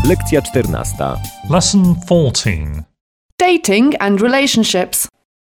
Lekcja 14. Lesson 14. Dating and relationships.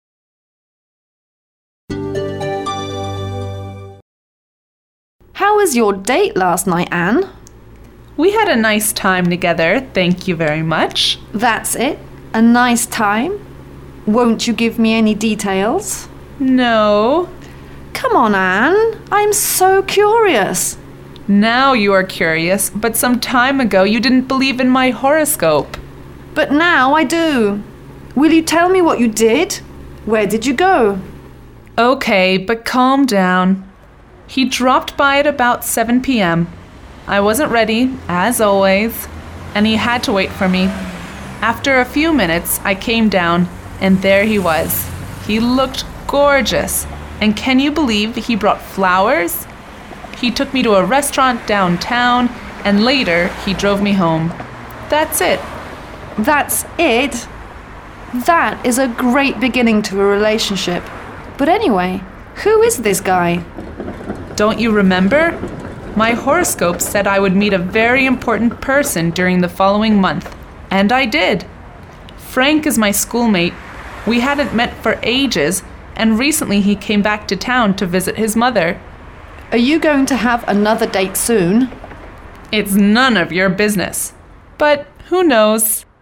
How was your date last night, Anne? We had a nice time together, thank you very much. That's it? A nice time? Won't you give me any details? No. Come on, Anne. I'm so curious. Now you are curious, but some time ago you didn't believe in my horoscope. But now I do. Will you tell me what you did? Where did you go? Okay, but calm down. He dropped by at about 7 p.m. I wasn't ready, as always, and he had to wait for me. After a few minutes, I came down, and there he was. He looked gorgeous, and can you believe he brought flowers? He took me to a restaurant downtown, and later he drove me home. That's it. That's it? That is a great beginning to a relationship. But anyway, who is this guy? Don't you remember? My horoscope said I would meet a very important person during the following month, and I did. Frank is my schoolmate. We hadn't met for ages, and recently he came back to town to visit his mother. Are you going to have another date soon? It's none of your business. But who knows?